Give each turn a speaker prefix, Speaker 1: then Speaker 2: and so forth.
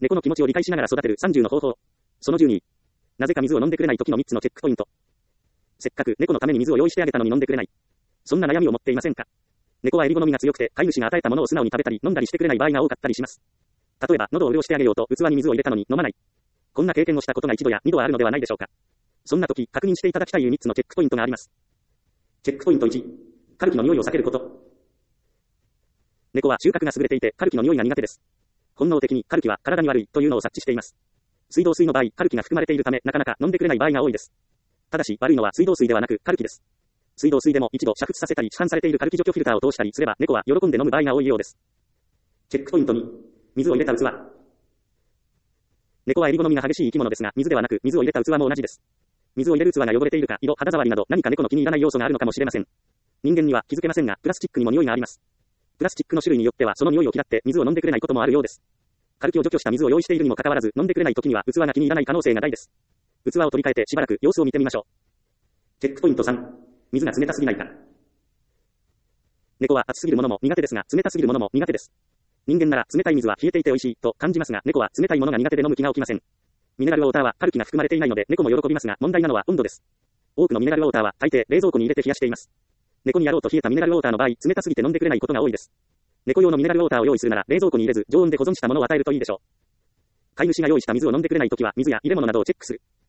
Speaker 1: 猫の気持ちを理解しながら育てる30の方法。その12。なぜか水を飲んでくれない時の3つのチェックポイント。せっかく猫のために水を用意してあげたのに飲んでくれない。そんな悩みを持っていませんか？猫は襟好みが強くて、飼い主が与えたものを素直に食べたり飲んだりしてくれない場合が多かったりします。例えば、喉を潤してあげようと器に水を入れたのに飲まない。こんな経験をしたことが1度や2度はあるのではないでしょうか。そんな時、確認していただきたい3つのチェックポイントがあります。チェックポイント1。カルキの匂いを避けること。猫は収穫が優れていて、カルキの匂いが苦手です。本能的にカルキは体に悪いというのを察知しています。水道水の場合、カルキが含まれているため、なかなか飲んでくれない場合が多いです。ただし、悪いのは水道水ではなくカルキです。水道水でも一度煮沸させたり市販されているカルキ除去フィルターを通したりすれば、猫は喜んで飲む場合が多いようです。チェックポイント2。水を入れた器。猫は襟好みが激しい生き物ですが、水ではなく水を入れた器も同じです。水を入れる器が汚れているか、色、肌触りなど何か猫の気に入らない要素があるのかもしれません。人間には気づけませんが、プラスチックにも匂いがあります。プラスチックの種類によってはその匂いを嫌って水を飲んでくれないこともあるようです。カルキを除去した水を用意しているにもかかわらず、飲んでくれない時には器が気に入らない可能性が大です。器を取り替えてしばらく様子を見てみましょう。チェックポイント3。水が冷たすぎないか。猫は熱すぎるものも苦手ですが、冷たすぎるものも苦手です。人間なら冷たい水は冷えていて美味しいと感じますが、猫は冷たいものが苦手で飲む気が起きません。ミネラルウォーターはカルキが含まれていないので猫も喜びますが、問題なのは温度です。多くのミネラルウォーターは大抵冷蔵庫に入れて冷やしています。猫にやろうと冷えたミネラルウォーターの場合、冷たすぎて飲んでくれないことが多いです。猫用のミネラルウォーターを用意するなら冷蔵庫に入れず常温で保存したものを与えるといいでしょう。飼い主が用意した水を飲んでくれないときは水や入れ物などをチェックする。